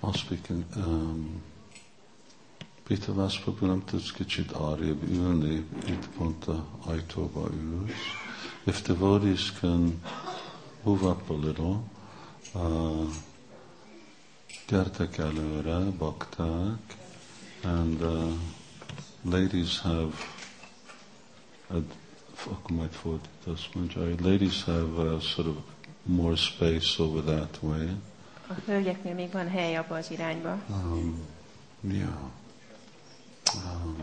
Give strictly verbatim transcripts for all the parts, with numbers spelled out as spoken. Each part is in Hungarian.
I'll speak in... Um, Peter Vászpapú, nem tudsz kicsit arrébb ülni, itt pont a ajtóba ülsz. If devotees can move up a little, uh, gyertek előre, bakták, and uh, ladies have, akkor majd fordítasz, mondja, ladies have uh, sort of more space over that way. A hölgyeknél még van hely abba az irányba. Um, yeah. Um,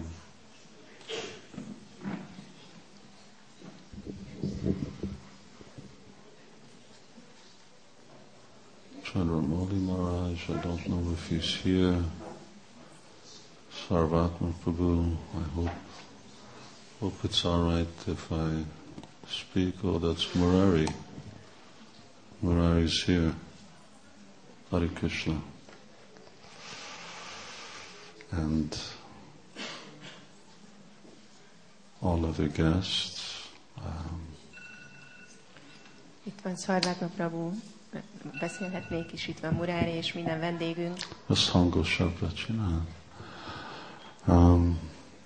Chandramauli Maharaj, I don't know if he's here. Sarvatma Prabhu, I hope hope it's all right if I speak. Oh, that's Murari. Murari's here. Hare Krishna. And all other guests. Um, itt van Sarvatma Prabhu, beszélhetnék is, itt van Murari és minden vendégünk. Ezt hangosabbra csinál. Um,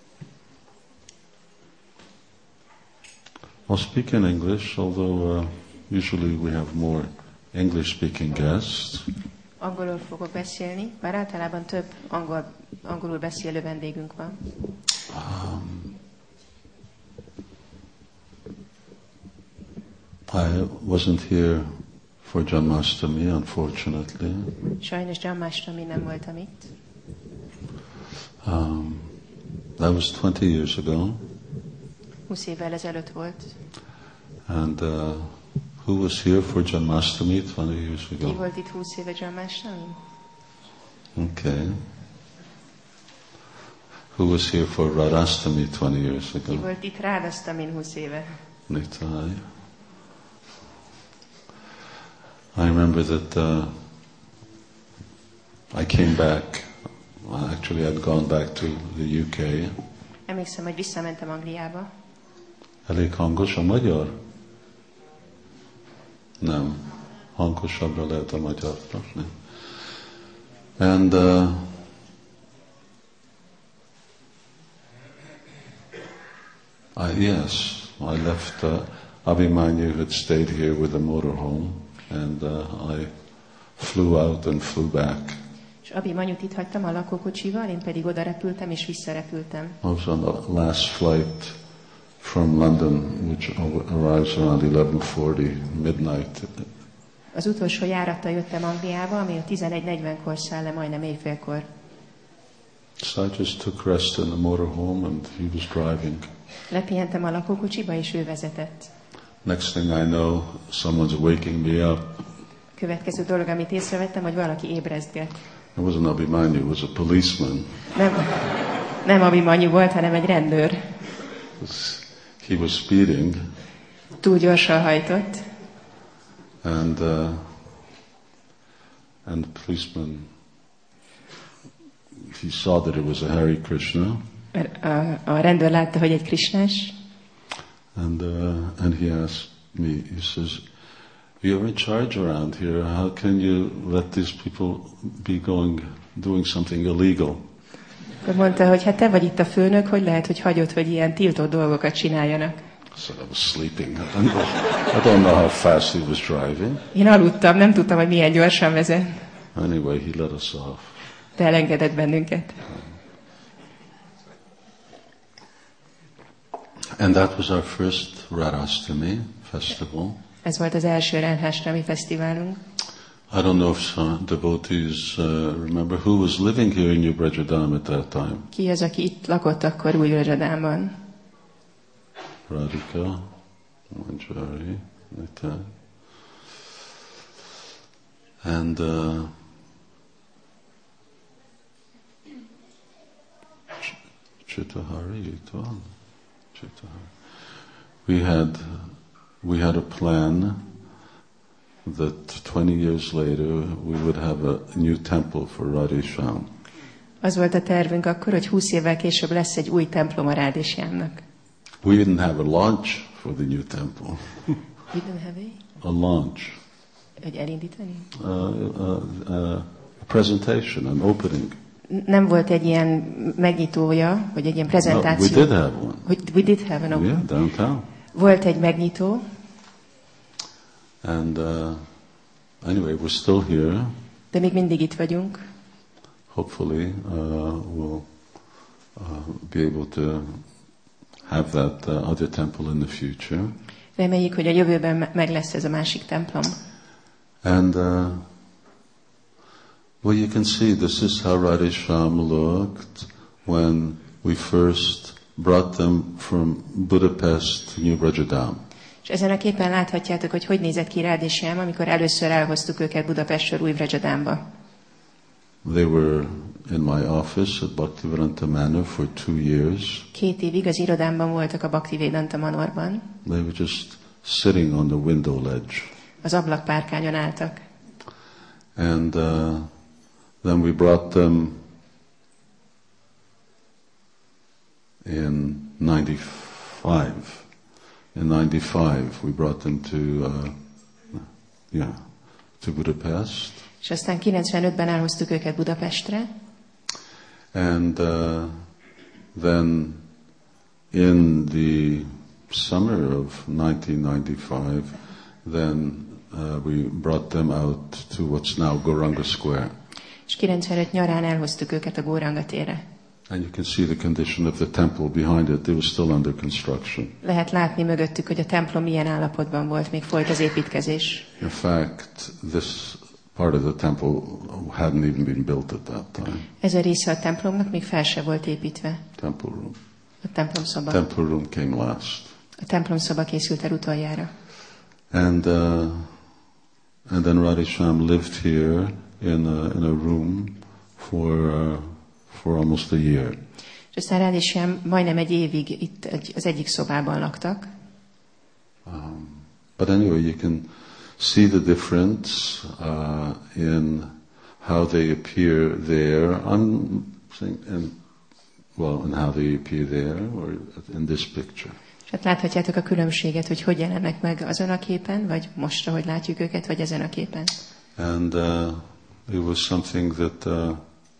I'll speak in English, although uh, usually we have more English-speaking guests. Angolul fogok beszélni, bár általában több angol, angolul beszélő vendégünk van. Um, I wasn't here for Janmashtami, unfortunately. Sajnos Janmashtami nem voltam itt. Um, that was twenty years ago. húsz évvel ezelőtt volt. And uh, who was here for Janmashtami twenty years ago? Ki volt itt húsz éve Janmashtami? Okay. Who was here for Radhastami twenty years ago? Ki volt itt Radhastamin húsz éve? Nitai. I remember that uh, I came back. Well, actually, I'd gone back to the U K. Emlékszem, hogy visszamentem Angliába. Elég hangos a magyar? Nem. Hangosabbra lehet a magyarnak, nem? And uh, I, yes, I left. Uh, Abhimanyu had stayed here with a motorhome, and uh, I flew out and flew back. És Abhimanyut itt hagytam a lakókocsival, én pedig oda repültem és visszarepültem. I was on the last flight from London, which arrives around eleven forty, midnight. Az utolsó járattal jöttem Angliába, ami a tizenegy negyvenkor száll le, majdnem éjfélkor. So I just took rest in the motorhome, and he was driving. Lepihentem a lakókocsiba, és ő vezetett. Next thing I know, someone's waking me up. Következő dolog, amit észrevettem, hogy valaki ébrezget. It wasn't Abhimanyu, it was a policeman. Nem, nem Abhimanyu volt, hanem egy rendőr. He was speeding. Túl gyorsan hajtott. And uh, and the policeman, he saw that it was a Hare Krishna. A, a rendőr látta, hogy egy krisnás. And uh, and he asked me, he says, "You're in charge around here. How can you let these people be going, doing something illegal?" Akkor mondta, hogy hát te vagy itt a főnök, hogy lehet, hogy hagyod, hogy ilyen tiltott dolgokat csináljanak. So I was sleeping. I don't know, I don't know how fast he was driving. Én aludtam, nem tudtam, hogy milyen gyorsan vezet. Anyway, he let us off. De elengedett bennünket. And that was our first Radhastami festival. Ez volt az első Radhastami fesztiválunk. I don't know if some devotees uh, remember who was living here in New Brajadam at that time. Ki az, aki itt lakott akkor Új Brajadámban? Radhika, Manjari, Nita. And uh, Chitahari, itt van. We had we had a plan that twenty years later we would have a new temple for Radhesham. Az volt a tervünk akkor, hogy húsz évvel később lesz egy új templom a Radheshamnak. We didn't have a launch for the new temple. You didn't have a? A launch. Hogy elindítani? Uh, uh, uh, a presentation, an opening. Nem volt egy ilyen megnyitója, vagy egy ilyen prezentáció. No, we did have one. We, we did have an opening. Yeah, downtown. Volt egy megnyitó. And uh, anyway, we're still here. De még mindig itt vagyunk. Hopefully, uh, we'll uh, be able to have that uh, other temple in the future. Reméljük, hogy a jövőben meg lesz ez a másik templom. And uh, well, you can see this is how Radhesham looked when we first brought them from Budapest to New Brajadam. És ezen a képen láthatjátok, hogy hogy nézett ki Radhesham, amikor először elhoztuk őket Budapestről Új Brajadamba. They were in my office at Bhaktivedanta Manor for two years. Két évig az irodámban voltak a Bhaktivedanta Manorban. They were just sitting on the window ledge. Az ablakpárkányon álltak. And uh, then we brought them in ninety-five. In ninety-five, we brought them to, uh, yeah, to Budapest. És aztán kilencvenötben elhoztuk őket Budapestre. And uh, then in the summer of nineteen ninety-five, then uh, we brought them out to what's now Gauranga Square. És kilencvenöt nyarán elhoztuk őket a Gauranga térre. And you can see the condition of the temple behind it. It was still under construction. Lehet látni mögöttük, hogy a templom milyen állapotban volt, még folyt az építkezés. In fact, this part of the temple hadn't even been built at that time. Ez a része a templomnak még fel se volt építve. Temple room. A templomszoba. Temple room came last. A templomszoba készült el utoljára. And uh, and then Radhesham lived here in a, in a room for uh, for almost a year. És aztán Radhesham majdnem egy évig itt egy, az egyik szobában laktak. Um, but anyway, you can see the difference uh, in how they appear there. I'm saying, and well, and how they appear there, or in this picture. És hát láthatjátok a különbséget, hogy hogy jelennek meg azon a képen, vagy most, ahogy látjuk őket, vagy ezen a képen. And uh, it was something that, uh,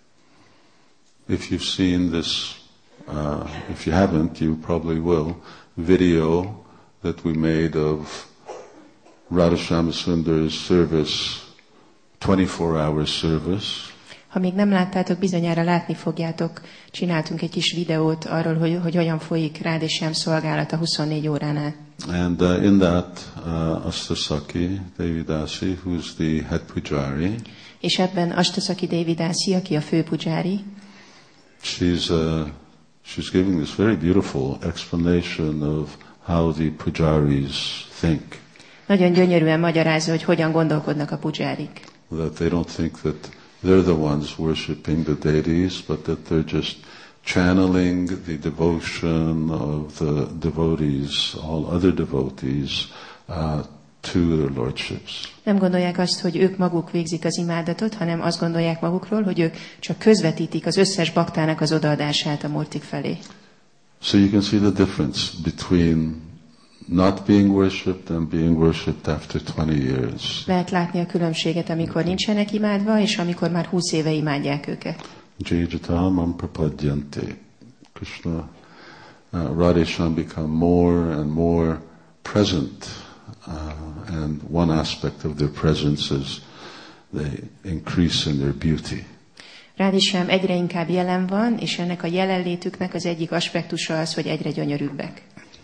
if you've seen this, uh, if you haven't, you probably will, video that we made of Radhesham Sundar's service, twenty-four hour service. Ha még nem láttátok, bizonyára látni fogjátok. Csináltunk egy kis videót arról, hogy, hogy hogyan folyik Radhesham szolgálata huszonnégy órán át. And uh, in that, uh, Astasaki Devidasi, who's the head pujari, és ebben Astasaki Devidasi, aki a fő pujári, she's uh, she's giving this very beautiful explanation of how the pujaris think. Nagyon gyönyörűen magyarázza, hogy hogyan gondolkodnak a pujárik. That they don't think that they're the ones worshipping the deities, but that they're just channeling the devotion of the devotees, all other devotees, uh, to their lordships. Nem gondolják azt, hogy ők maguk végzik az imádatot, hanem azt gondolják magukról, hogy ők csak közvetítik az összes baktának az odaadását a murtik felé. So you can see the difference between not being worshipped and being worshipped after twenty years. Lehet látni a különbséget, amikor nincsenek imádva, és amikor már húsz éve imádják őket. Jayajatam prapadyanti. Krishna, uh, Radhesham become more and more present, uh, and one aspect of their presence is they increase in their beauty. Radhesham egyre inkább jelen van, és ennek a jelenlétüknek az egyik aspektusa az, hogy egyre gyönyörűbbek.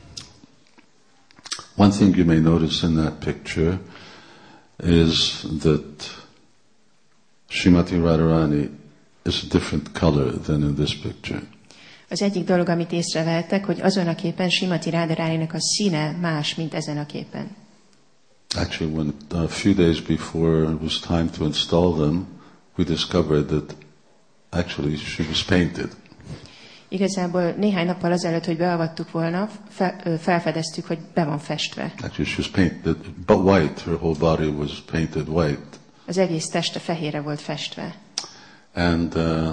One thing you may notice in that picture is that Srimati Radharani is a different color than in this picture. Az egyik dolog, amit észrevettek, hogy azon a képen Srimati Radharaninak a színe más, mint ezen a képen. Actually, when a few days before it was time to install them, we discovered that actually she was painted. Igazából néhány nappal azelőtt, hogy beavattuk volna, fel, felfedeztük, hogy be van festve. Actually, she was painted, but white. Her whole body was painted white. Az egész teste fehérre volt festve. And uh,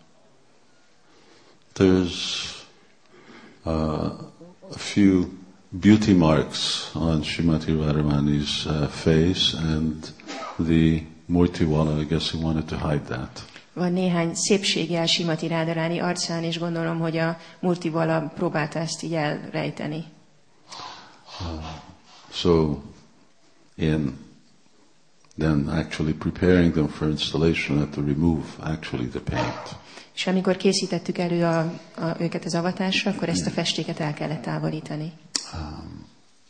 there's uh, a few beauty marks on Srimati Radharani's uh, face, and the Murtiwala, I guess he wanted to hide that. Van néhány szépségjel Simati Radharani arcán, és gondolom, hogy a Murtiwala próbálta ezt így elrejteni. Uh, so, in then actually preparing them for installation, had to remove actually the paint. És amikor készítettük elő a, a, őket az avatásra, akkor ezt a festéket el kellett távolítani. Um,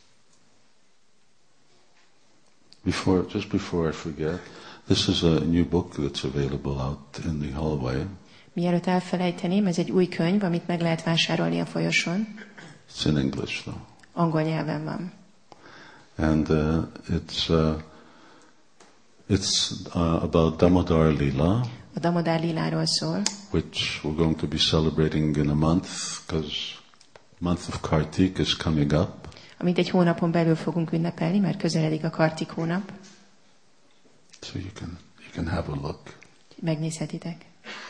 before, just before I forget, this is a new book that's available out in the hallway. Mielőtt elfelejteném, ez egy új könyv, amit meg lehet vásárolni a folyosón. It's in English though. Angol nyelven van. And uh, it's uh, it's uh, about Damodar Lila. A Damodar Liláról szól. Which we're going to be celebrating in a month, because month of Kartik is coming up. Amit egy hónapon belül fogunk ünnepelni, mert közeledik a Kartik hónap. So you can you can have a look. Megnézhetitek.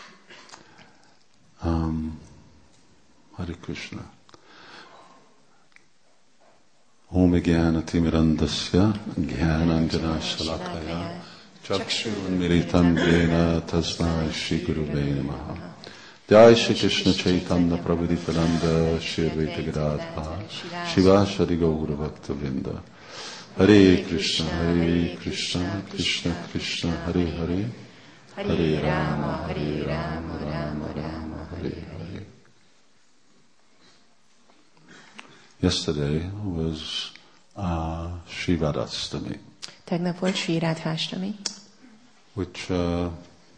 Um, Hare Krishna. Om Gyana Timirandasya Gyananjana Shalakaya Chakshurmiritam Yena Tasmai Shri Gurave Namaha. Jai Shri Krishna Chaitanya Prabhu Nityananda Shri Advaita Gadadhara Shivasari Gaura Bhakta Vrinda. Hare Krishna, Hare Krishna, Krishna Krishna, Hare Hare, Hare Rama, Hare Rama, Rama Rama, Hare Hare. Yesterday was uh, Shrivadarastami. Tegnap volt Sri Radhastami, which uh,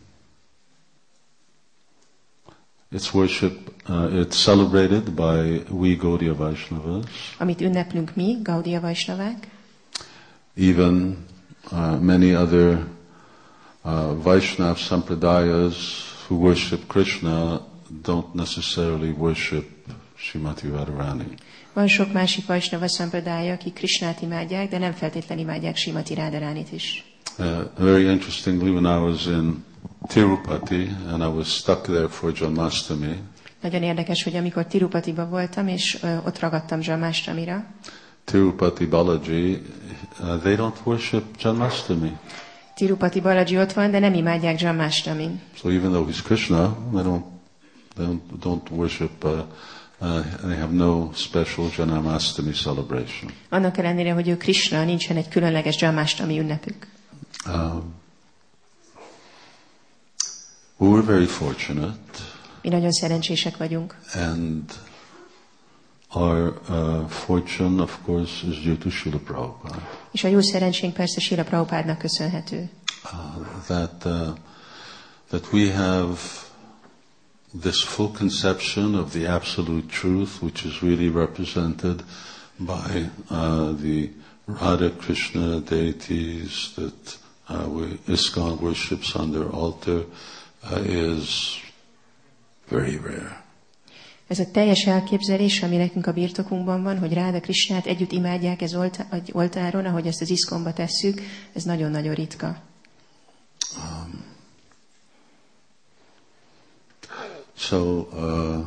it's worship, uh, it's celebrated by we Gaudiya Vaishnavas. Amit ünneplünk mi, Gaudiya Vaisnavák. Even uh, many other uh, Vaishnav Sampradayas who worship Krishna don't necessarily worship Srimati Radharani. Van sok másik Vaisnava Sampradája, akik Krishnát imádják, de nem feltétlenül imádják Srimati Radharanit is. Uh, very interestingly, when I was in Tirupati and I was stuck there for Janmashtami. Nagyon érdekes, hogy amikor Tirupatiba voltam, és uh, ott ragadtam Janmashtamira. Tirupati Balaji, uh, they don't worship Janmashtami. Tirupati Balaji ott van, de nem imádják Janmashtamin. So even though he's Krishna, they don't, they don't, don't worship, uh, uh, they have no special Janmashtami celebration. Annak ellenére, hogy ő Krishna, nincsen egy különleges Janmashtami ünnepük. Um, we were very fortunate. Mi nagyon szerencsések vagyunk. And our uh, fortune, of course, is due to Srila Prabhupada. És a jó szerencsénk persze Srila Prabhupádnak köszönhető. Uh, that uh, that we have this full conception of the absolute truth, which is really represented by uh, the Radha Krishna deities that uh, we, ISKCON worships on their altar, uh, is very rare. Ez a teljes elképzelés, ami nekünk a birtokunkban van, hogy Ráda Krishnát együtt imádják ez egy oltáron, ahogy ezt az ISKCONba tesszük, ez nagyon-nagyon ritka. Um, so, uh,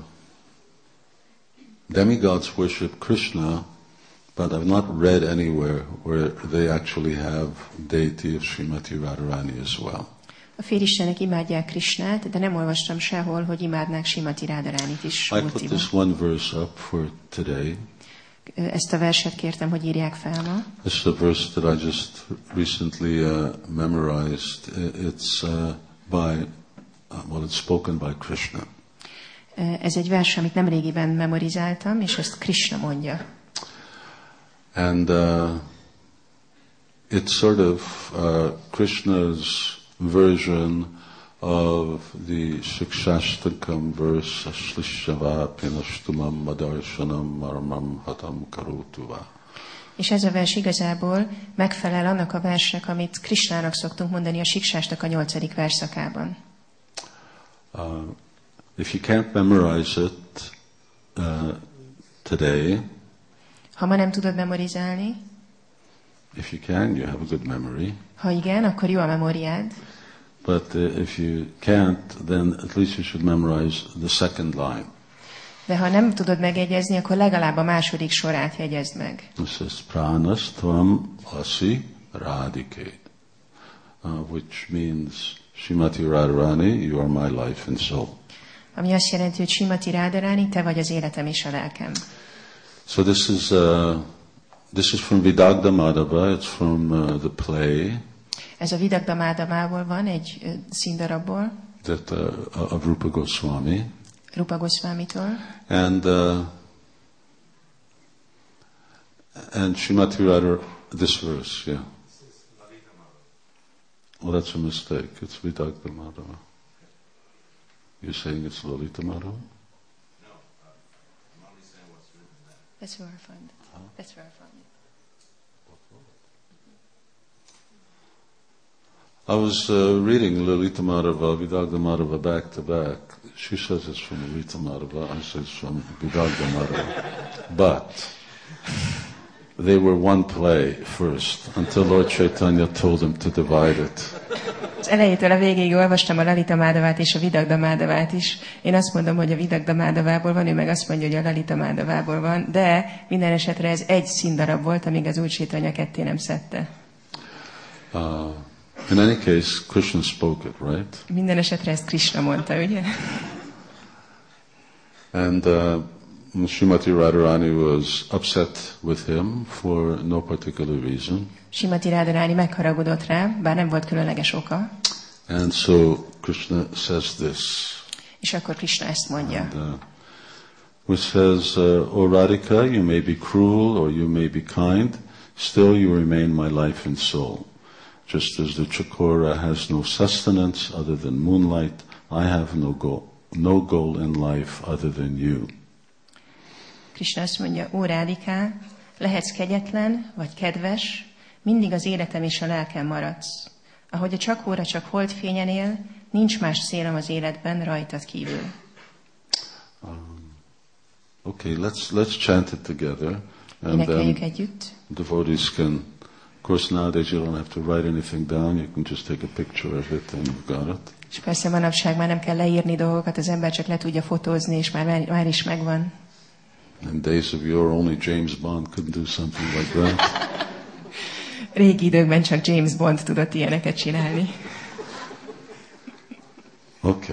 demigods worship Krishna, but I've not read anywhere where they actually have deity of Srimati Radharani as well. A félistenek imádják Krishnát, de nem olvastam sehol, hogy imádnák Srimati Radharanit is. I put this one verse up for today. Ezt a verset kértem, hogy írják fel ma. This is a verse that I just recently uh, memorized. It's uh, by, uh, well, it's spoken by Krishna. Ez egy vers, amit nemrégiben memorizáltam, és ezt Krishna mondja. And uh, it's sort of uh, Krishna's version of the Shikshashtakam verse, Ashlishava Pinashtumam Madarshanam Marmam Hatam Karotuva. És ez a vers igazából megfelel annak a versnek, amit Krishnának szoktunk mondani a Siksástak a nyolcadik versszakában. Uh, if you can't memorize it uh, today, ha ma nem tudod memorizálni, if you can, you have a good memory. Ha igen, akkor jó a memóriád. But uh, if you can't, then at least you should memorize the second line. De ha nem tudod megegyezni, akkor legalább a második sorát jegyezd meg. This is pranastvam asi radike. uh, which means Srimati Radharani, you are my life and soul. Ami azt jelenti, hogy Srimati Radharani, te vagy az életem és a lelkem. So this is uh, this is from Vidagdha Madhava. It's from uh, the play. Ez a Vidagdha Madhavából van, egy uh, színdarabból. That uh, of Rupa Goswami. Rupa Goswamitól. And uh, and Srimati Radharani, this verse, yeah. Well, that's a mistake. It's Vidagdha Madhava. You're saying it's Lalita Madhava? No, I'm only saying what's written there. That's where I found it. Huh? That's where I found it. I was uh, reading Lalita Madhava, Vidagdha Madhava back to back. She says it's from Lalita Madhava, I say it's from Vidagdha Madhava. But they were one play first, until Lord Chaitanya told them to divide it. Az elejétől a végéig olvastam a Lalita Madhavát és a Vidagdha Madhavát is. Én azt mondom, hogy a Vidagdha Madhavából van, ő meg azt mondja, hogy a Lalita Madhavából van, de minden esetre ez egy színdarab volt, amíg az Úr Chaitanya ketté nem szedte. Uh, in any case, Krishna spoke it, right? Minden esetre ezt Krishna mondta, ugye? And uh, Srimati Radharani was upset with him for no particular reason. Srimati Radharani megharagudott rá, bár nem volt különleges oka. And so Krishna says this. És akkor Krishna ezt mondja. And, uh, which says, uh, O Radhika, you may be cruel or you may be kind, still you remain my life and soul. Just as the chakora has no sustenance other than moonlight, I have no goal, no goal in life other than you. Krishna azt mondja, ó Radhika, lehetsz kegyetlen vagy kedves, mindig az életem és a lelkem maradsz. Ahogy a csakóra csak holdfényen él, nincs más célom az életben rajtad kívül. Um, okay, let's let's chant it together, and Énekeljük then együtt. devotees can. Of course, nowadays you don't have to write anything down. You can just take a picture of it, and you've got it. És persze manapság már nem kell leírni dolgokat, az ember csak le tudja fotózni, és már, már, már is megvan. In days of yore, only James Bond could do something like that. Régi időkben csak James Bond tudott ilyeneket csinálni. Okay.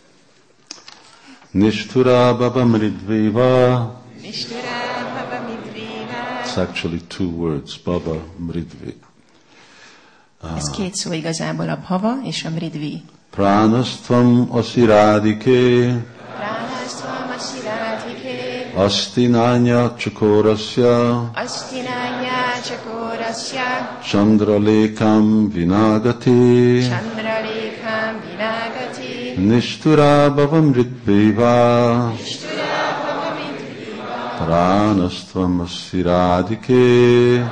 Nishtura Baba Mridviva. Nishtura Baba Mridviva. It's actually two words, Baba Mridvi. Ez két szó igazából, a Bhava és a Mridvi. Pranastvam asiradike. Pranastvam asiradike. Astinanya chakorasya. Astinanya chakorasya. Chandralekam vinagati. Chandralekam vinagati. Nishtura Baba Mridviva. Nishtura Baba Mridviva. Pranastvam asiradike.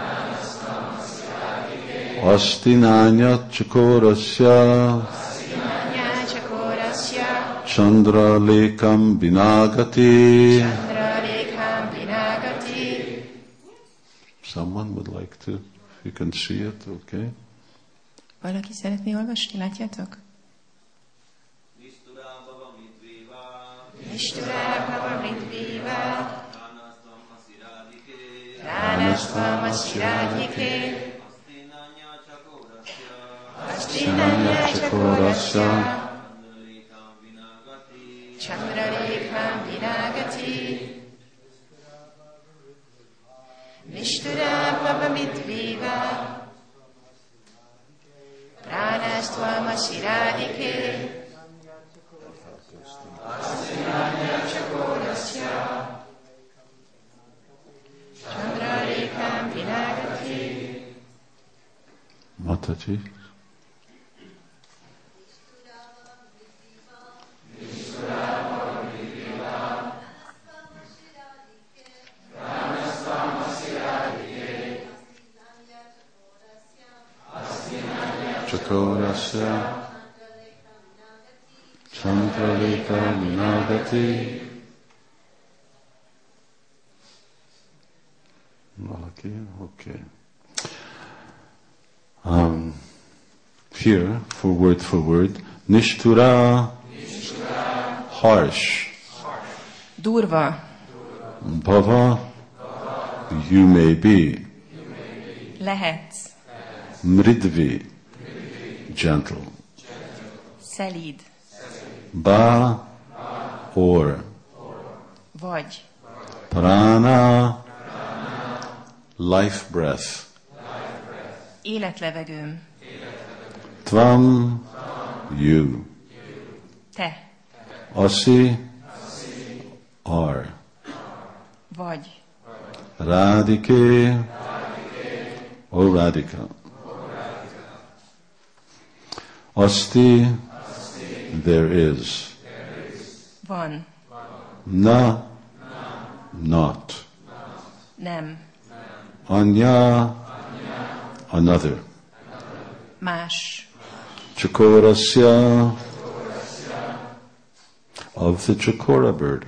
Astinanya chakorasya. Astinanya chakorasya. Chandralekam vinagati. Chandralekam vinagati. Someone would like to, if you can see it, okay? Valaki szeretné olvasni, látjátok? Nishtura Baba Mridviva. Nishtura Baba Mridviva. Pranastvam asiradike. Pranastvam asiradike. Astinanya chakorasya. Astinanya chakorasya. Chandralekam vinagati. Chandralekam vinagati. Nishtura Baba Mridviva. Pranastvam asiradike. Astinanya chakorasya. Chandralekam vinagati. Mataji. Chakorasya Chandraleka Vinagati. Valaki? Okay. Um, here, for word for word, Nishtura, harsh. Durva. Bhava, you may be. Lehetsz. Mridvi, gentle. Szelíd. Ba, or. Vagy. Prana, life breath. Életlevegőm. Tvam, you. Te. Asi, are. Vagy. Radike, O Radhika. Asti, there is. Van. Na, not. Nem. Anya, another. Más. Chakorasya, of the chakora bird.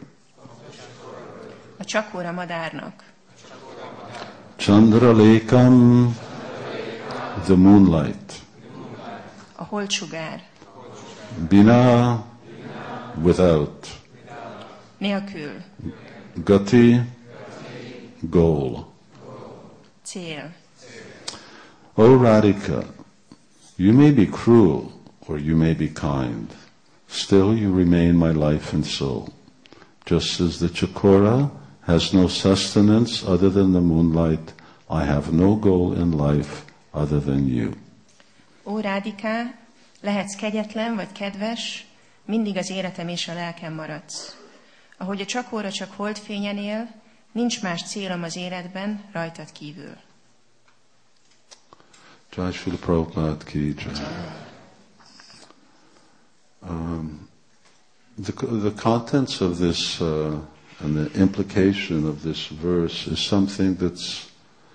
A csakóra madárnak. Chandralekam, the moonlight. A holtsugár. Bina, without. Nélkül. Gati, goal. Cél. O Radhika, you may be cruel or you may be kind. Still you remain my life and soul. Just as the chakora has no sustenance other than the moonlight, I have no goal in life other than you. Ó Rádiká, lehetsz kegyetlen vagy kedves, mindig az életem és a lelkem maradsz. Ahogy a csakóra csak holdfényen él, nincs más célom az életben rajtad kívül. Jai Srila Prabhupada ki jai. Um, the, the contents of this uh, and the implication of this verse is something that's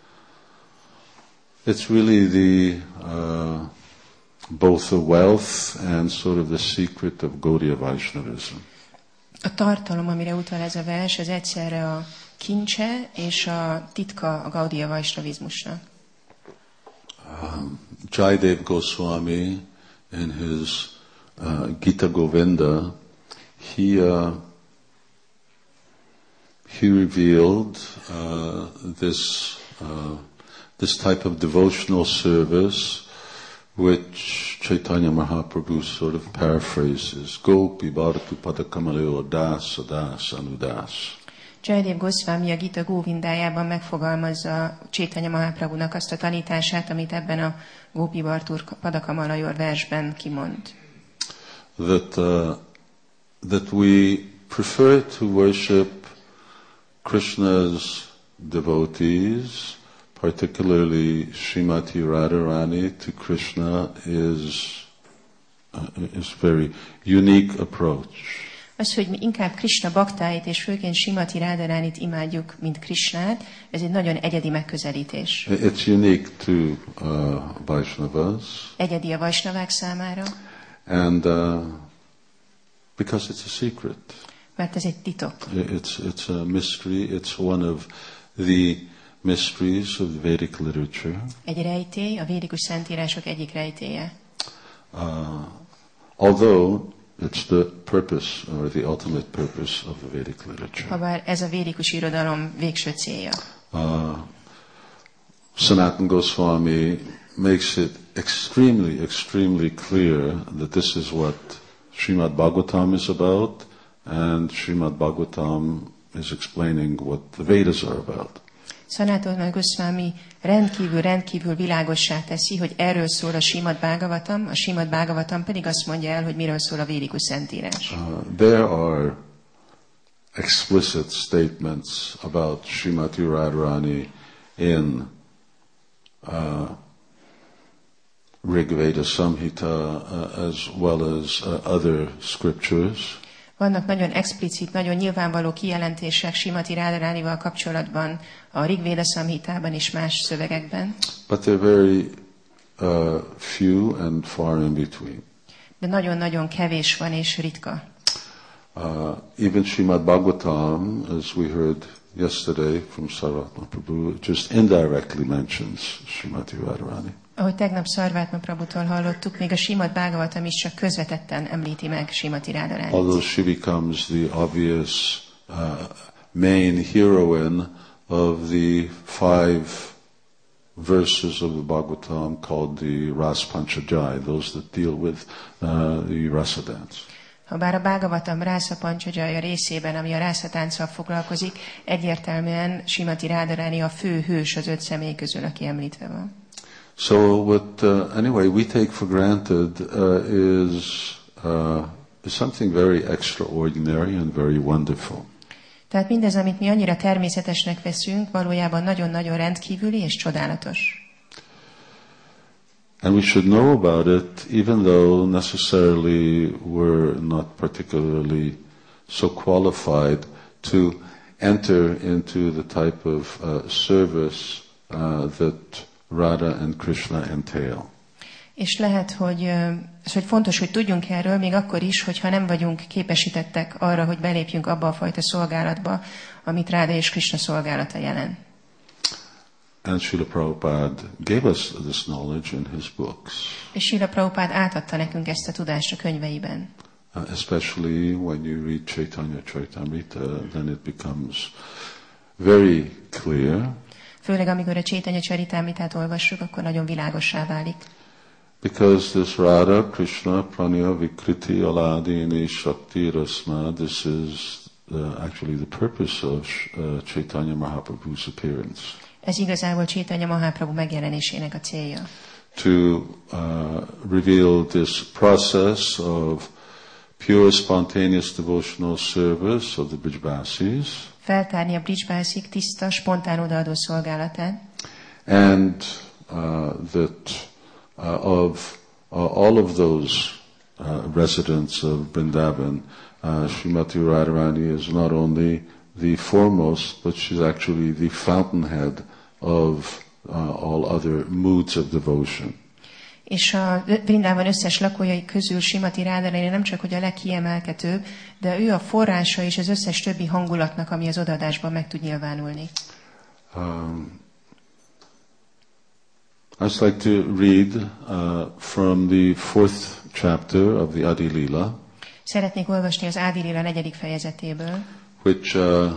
it's really the uh, both the wealth and sort of the secret of Gaudiya Vaishnavism. A tartalom, amire utal ez a vers, ez egyszerre a kincse és a titka a Gaudiya Vaishnavizmusnak. Um, Jaidev Goswami, in his uh, Gita Govinda, he uh, he revealed uh, this uh, this type of devotional service, which Chaitanya Mahaprabhu sort of paraphrases: Gopi Bharatu Padakamaleo Das Das Anudas. Jaidev Goswami a Gita Govindájában megfogalmazza Chaitanya Mahaprabhunak azt a tanítását, amit ebben a Gopi Bhartur Padakamalayor versben kimond. That uh, that we prefer to worship Krishna's devotees, particularly Srimati Radharani to Krishna, is uh, is very unique approach. Az, hogy mi inkább Krishna baktáit és főként Srimati Radharánit imádjuk, mint Krishnát, ez egy nagyon egyedi megközelítés. It's unique to uh, Vaishnavas. Egyedi a Vaishnavák számára. And uh, because it's a secret. Mert ez egy titok. It's, it's a mystery. It's one of the mysteries of the Vedic literature. Egy rejtély, a védikus szentírások egyik rejtélye. Uh, although it's the purpose or the ultimate purpose of the Vedic literature. Habár ez a védikus irodalom végső célja. Uh, Sanatana Goswami makes it extremely, extremely clear that this is what Srimad Bhagavatam is about, and Srimad Bhagavatam is explaining what the Vedas are about. Sanatana Goswami rendkívül, rendkívül világossá teszi, hogy erről szól a Srimad Bhagavatam, a Srimad Bhagavatam pedig azt mondja el, hogy miről szól a védikus szentírás. Uh, there are explicit statements about Srimati Radharani in uh, Rigveda Samhita uh, as well as uh, other scriptures. Vannak nagyon explicit, nagyon nyilvánvaló kijelentések Srimati Radharánival kapcsolatban a Rigveda Samhitában és más szövegekben. But they're very uh, few and far in between. De nagyon-nagyon kevés van és ritka. Uh, even Srimad Bhagavatam, as we heard yesterday from Sarvatma Prabhu, just indirectly mentions Srimati Radharani. Ahogy tegnap Sarvatma Prabhutól hallottuk, még a Srimad Bhagavatam is csak közvetetten említi meg Srimati Radharánit. Although she becomes the obvious uh, main heroine of the five verses of the Bhagavatam called the Ras Panchadhyaya, those that deal with uh, the rasa dance. Habár a Bhagavatam Rasa Panchadhyaya részében, ami a rasa tánccal foglalkozik, egyértelműen Srimati Radharani a fő hős az öt személy közül, aki említve van. So what, uh, anyway, we take for granted uh, is, uh, is something very extraordinary and very wonderful. Tehát mindez, amit mi annyira természetesnek veszünk, valójában nagyon-nagyon rendkívüli és csodálatos. And we should know about it, even though necessarily we're not particularly so qualified to enter into the type of uh, service uh, that Radha and Krishna entail. És lehet, hogy, hogy fontos, hogy tudjunk erről, még akkor is, hogyha nem vagyunk képesítettek arra, hogy belépjünk abba a fajta szolgálatba, amit Radha és Krishna szolgálata jelent. And Srila Prabhupada gave us this knowledge in his books. És Srila Prabhupada átadta nekünk ezt a tudást a könyveiben. Uh, especially when you read Chaitanya Charitamrita, then it becomes very clear. Főleg amikor a Chaitanya Charitamritát olvassuk, akkor nagyon világossá válik. Because this Radha, Krishna, Pranya, Vikriti, Aladini, Shakti, Rasma, this is uh, actually the purpose of uh, Chaitanya Mahaprabhu's appearance. Ez igazából Chaitanya Mahaprabhu megjelenésének a célja. To uh, reveal this process of pure spontaneous devotional service of the Brijbasis. Feltárni a Brijbásik tiszta, spontán odaadó szolgálatát. And uh, that uh, of uh, all of those uh, residents of Vrindavan, uh, Srimati Radharani is not only the foremost, but she's actually the fountainhead of uh, all other moods of devotion. És a Vrindában összes lakójai közül Srimati Radharani nem csak hogy a legkiemelkedőbb, de ő a forrása és az összes többi hangulatnak, ami az odaadásban meg tud nyilvánulni. Um, I'd like to read uh, from the fourth chapter of the Adi Lila. Szeretnék olvasni az Adi Lila negyedik fejezetéből. Which, uh,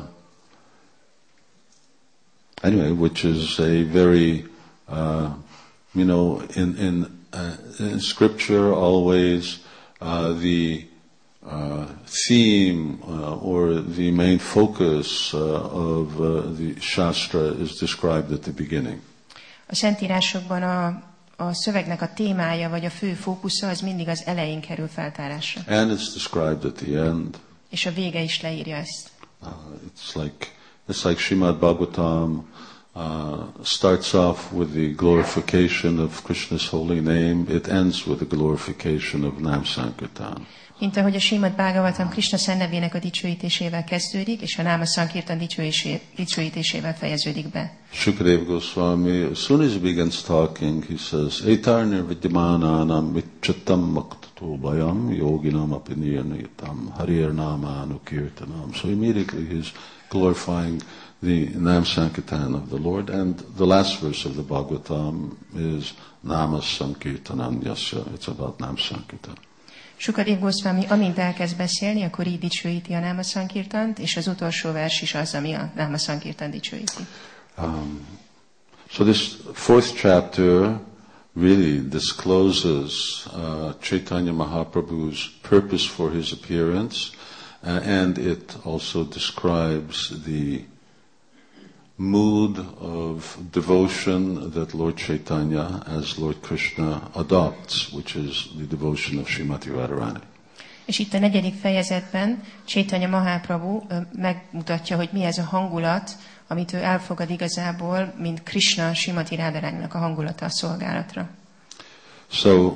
anyway, which is a very, uh, you know, in in, uh, in Scripture always uh, the uh, theme uh, or the main focus uh, of uh, the Shastra is described at the beginning. A Szentírásokban a, a szövegnek a témája vagy a fő fókusza az mindig az elején kerül feltárásra. And it's described at the end. És a vége is leírja ezt. Uh, it's like it's like Srimad Bhagavatam uh, starts off with the glorification of Krishna's holy name. It ends with the glorification of Nam Sankirtan. Mint ahogy a Srimad Bhagavatam Krishna szennevének a dicsőítésével kezdődik, és a Náma Sankirtan dicsőítésével fejeződik be. Shukadeva Goswami, as soon as he begins talking, he says, Etarnir vidyamananam mitchatam maktato bayam yoginam apinirnitam harir namanu kirtanam. So immediately he's glorifying the Nam Sankirtan of the Lord, and the last verse of the Bhagavatam is Nama Sankirtanam Yasya. It's about Nam Sankirtan. Sukadev Goswami amint elkezd beszélni, akkor így dicsőíti a Náma Sankirtant, és az utolsó vers is az, ami a Náma Sankirtan dicsőíti. Um, so this fourth chapter really discloses uh, Chaitanya Mahaprabhu's purpose for his appearance, uh, and it also describes the mood of devotion that Lord Chaitanya as Lord Krishna adopts, which is the devotion of Srimati Radharani. És itt a negyedik fejezetben Chaitanya Mahaprabhu megmutatja, hogy mi ez a hangulat, amit ő elfogad igazából, mint Krishna Srimati Radharaninak a hangulata a szolgálatra. So,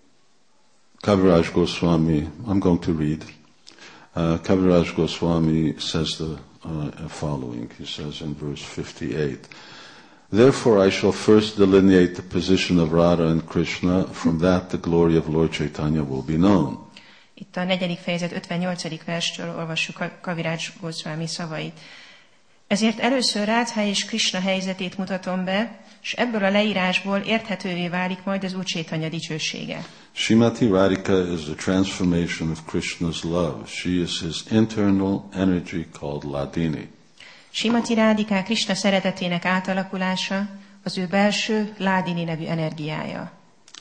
Kaviraj Goswami, I'm going to read. Uh, Kaviraj Goswami says the uh, following. He says in verse fifty-eight, Therefore I shall first delineate the position of Radha and Krishna, from that the glory of Lord Chaitanya will be known. Itt a negyedik fejezet ötvennyolcadik verstől olvassuk Kaviraj Goswami szavait. Ezért először Radha és Krishna helyzetét mutatom be, és ebből a leírásból érthetővé válik majd az Úr Chaitanya dicsősége. Srimati Radhika is the transformation of Krishna's love. She is his internal energy called Ladini. Srimati Radhika Krishna szeretetének átalakulása, az ő belső Ládini nevű energiája.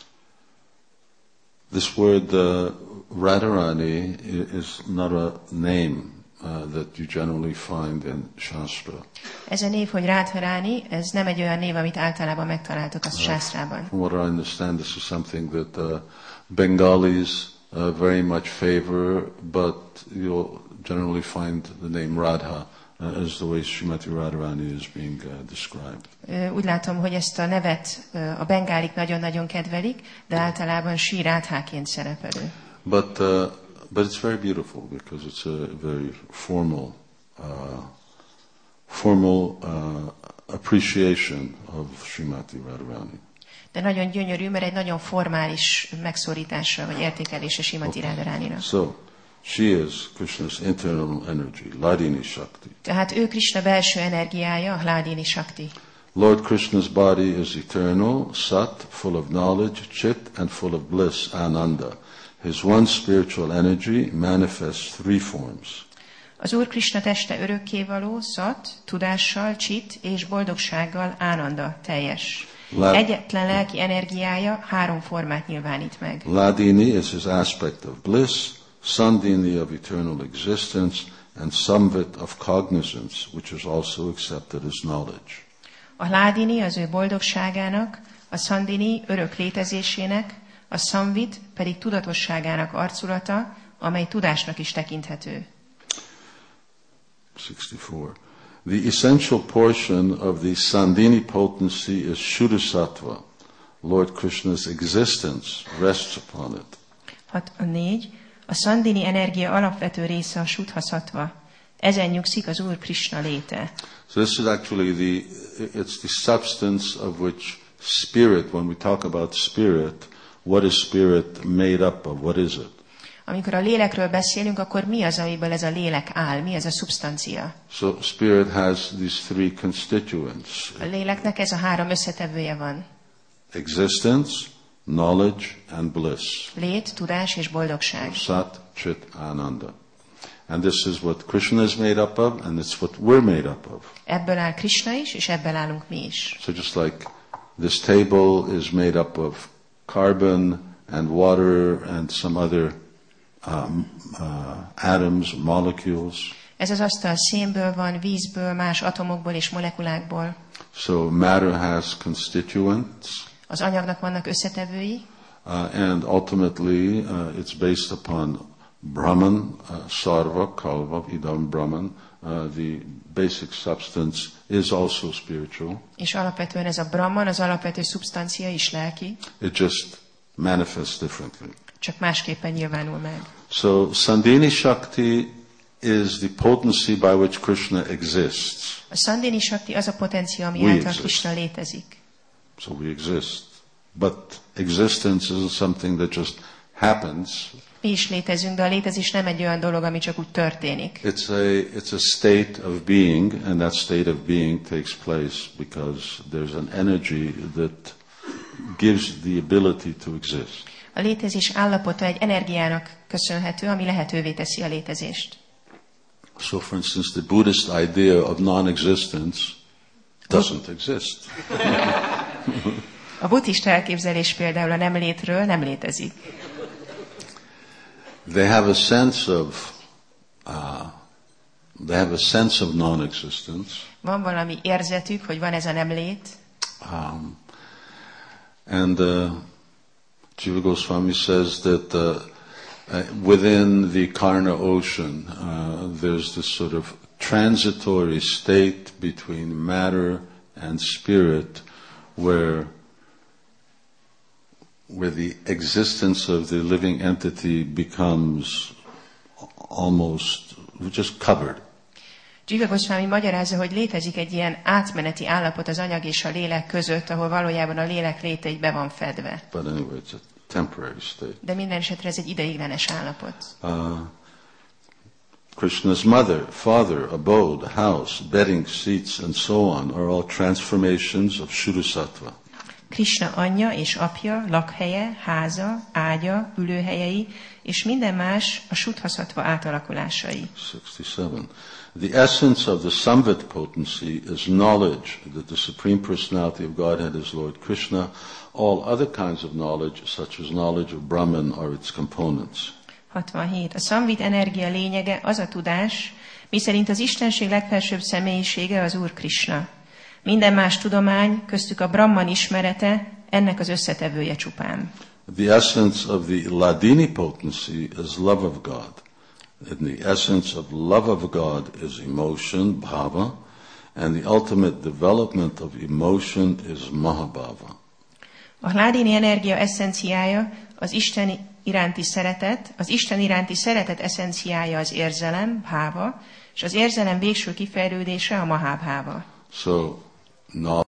This word uh, Radharani is not a name uh, that you generally find in Shastra. Ez a név, hogy Radharani, ez nem egy olyan név, amit általában megtaláltok a sásztrában. From what I understand, this is something that uh, Bengalis uh, very much favor, but you'll generally find the name Radha uh, as the way Srimati Radharani is being uh, described. Úgy látom, hogy ezt a nevet a bengálik nagyon-nagyon kedvelik, de általában Sri Radháként szerepelő. But uh, but it's very beautiful because it's a very formal uh, formal uh, appreciation of Srimati Radharani. De nagyon gyönyörű, mert egy nagyon formális megszólítása vagy értékelése Srimati Radharánira. So, she is Krishna's internal energy, Hladini Shakti. Tehát ő Krishna belső energiája, Hladini Shakti. Lord Krishna's body is eternal, sat, full of knowledge, chit, and full of bliss, ananda. His one spiritual energy manifests three forms. Az Úr Krishna teste örökkévaló, szat, tudással, csit és boldogsággal, ánanda, teljes. La- Egyetlen lelki energiája három formát nyilvánít meg. Hladini is his aspect of bliss, Sandini of eternal existence, and Samvit of cognizance, which is also accepted as knowledge. A Hladini az ő boldogságának, a Sandini örök létezésének, a Samvit pedig tudatosságának arculata, amely tudásnak is tekinthető. sixty-four. The essential portion of the Sandini potency is Shuddhasattva. Lord Krishna's existence rests upon it. hat a négy. A Sandini energia alapvető része a Shuddhasattva. Ezen nyugszik az Úr Krishna léte. So this is actually the, it's the substance of which spirit, when we talk about spirit, what is spirit made up of? What is it? Amikor a lélekről beszélünk, akkor mi az, amiből ez a lélek áll? Mi ez a szubstancia? So spirit has these three constituents. A léleknek ez a három összetevője van. Existence, knowledge, and bliss. Lét, tudás és boldogság. Sat, Chit, Ananda. And this is what Krishna is made up of, and it's what we're made up of. Ebből áll Krishna is, és ebből állunk mi is. So just like this table is made up of carbon and water and some other um, uh, atoms, molecules. Ez az asztal szénből van, vízből, más atomokból és molekulákból. So matter has constituents. Az anyagnak vannak összetevői, Uh, and ultimately, uh, it's based upon Brahman, uh, Sarva, Kalva, Idam Brahman. Uh, the basic substance is also spiritual. és alapvetően ez a Brahman, az alapvető szubstancia is lelki, It just manifests differently. csak másképpen nyilvánul meg. So, Sandini Shakti is the potency by which Krishna exists. A Sandini Shakti az a potencia, ami We által exist. Krishna létezik. So we exist. But existence isn't something that just happens. Mi is létezünk, de a létezés nem egy olyan dolog, ami csak úgy történik. It's a, it's a state of being, and that state of being takes place because there's an energy that gives the ability to exist. A létezés állapota egy energiának köszönhető, ami lehetővé teszi a létezést. So, for instance, the Buddhist idea of non-existence doesn't exist. A buddhista elképzelés például a nem létről nem létezik. They have a sense of uh, they have a sense of non-existence, Van valami érzetük, hogy van ez a nem lét, um, and uh, Jiva Goswami says that uh, uh, within the Karna ocean, uh, there's this sort of transitory state between matter and spirit, where where the existence of the living entity becomes almost just covered. Jiva Goswami magyarázza, hogy létezik egy ilyen átmeneti állapot az anyag és a lélek között, ahol valójában a lélek léte így be van fedve. But anyway, it's a temporary state. De minden esetre ez egy ideiglenes állapot. Uh, Krishna's mother, father, abode, house, bedding, seats, and so on are all transformations of Shuddhasattva. Krishna anyja és apja, lakhelye, háza, ágya, ülőhelyei, és minden más a Suddha-sattva átalakulásai. sixty-seven. The essence of the Samvit potency is knowledge that the Supreme Personality of Godhead is Lord Krishna. All other kinds of knowledge, such as knowledge of Brahman, are its components. hatvanhét. A Samvit energia lényege az a tudás, miszerint az Istenség legfelsőbb személyisége az Úr Krishna. Minden más tudomány, köztük a Brahman ismerete, ennek az összetevője csupán. The essence of the Hladini potency is love of God. And the essence of love of God is emotion, bhava, and the ultimate development of emotion is mahabhava. A Hladini energia eszenciája az Isten iránti szeretet, az Isten iránti szeretet eszenciája az érzelem, bhava, és az érzelem végső kifejlődése a mahabhava. So, knowledge